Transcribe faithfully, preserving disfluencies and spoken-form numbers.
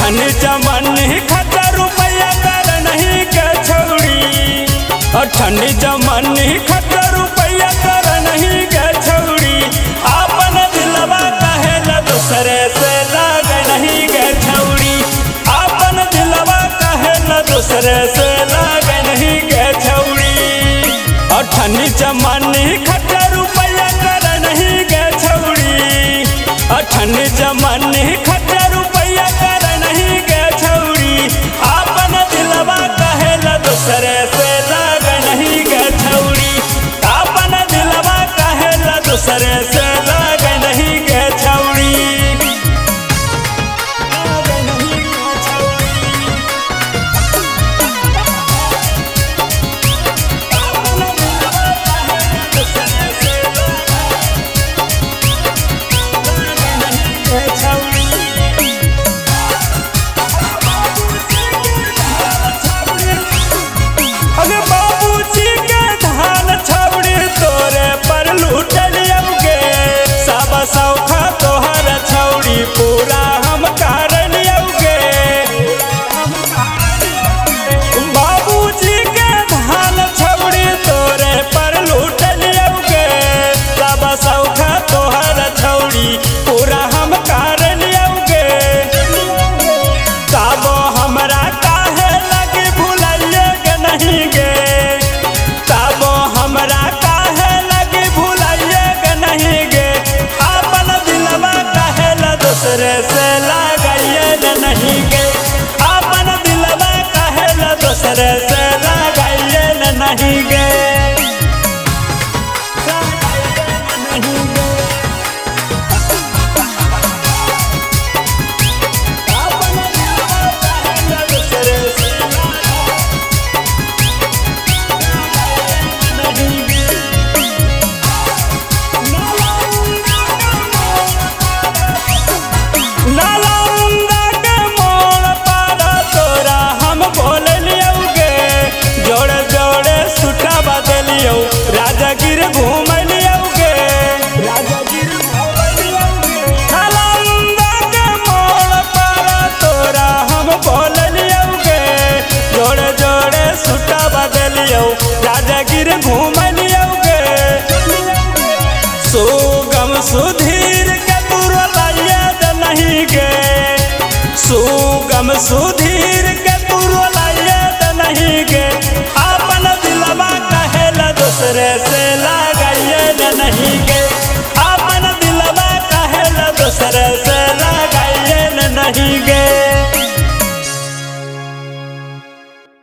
ठंडी जमानी खर्चा रुपया कर नहीं के छौड़ी, और ठंडी जमानी खर्चा रुपया कर नहीं के छौड़ी। आपन दिलवा कहे न दूसरे से लाग नहीं के छौड़ी, आपन दिलवा कहे न दूसरे से लाग नहीं के छौड़ी। और ठंडी जमानी खर्चा रुपया कर नहीं के छौड़ी, और ठंडी जमानी खर्चा रुपया कर नहीं के छौड़ी। आपन दिलवा कहे न दूसरे से लाग नहीं के छौड़ी, आपन दिलवा कहे न दूसरे से लाग नहीं के छौड़ी। अगे बाबूजी के धान छौड़ी तोरे पर लूटल अउगे, सब सौखा तोहर छौड़ी पूरा हम करन अउगे। बाबूजी के धान छौड़ी तोरे पर लूटल अउगे, सब सौखा तोहर छौड़ी पूरा हम करन अउगे। तब हमरा काहे लगे भुलाइए के नहीं गे, तब हमरा काहे लगे भुलाइए के नहीं गे। आपन दिलवा काहे न दूसरे से लगाइए न नहीं गे, आपन दिलवा काहे न दूसरे से लगाइए न नहीं गे। नालंदा के मोड़ पर तोरा हम बोललियौगे, जोड़े जोड़े सुटा बदलियौ राजगीर घूमलियौगे। नालंदा के मोड़ पर तोरा हम बोललियौगे, जोड़े जोड़े सुटा बदलियौ राजगीर घूमलियौगे। सुगम सु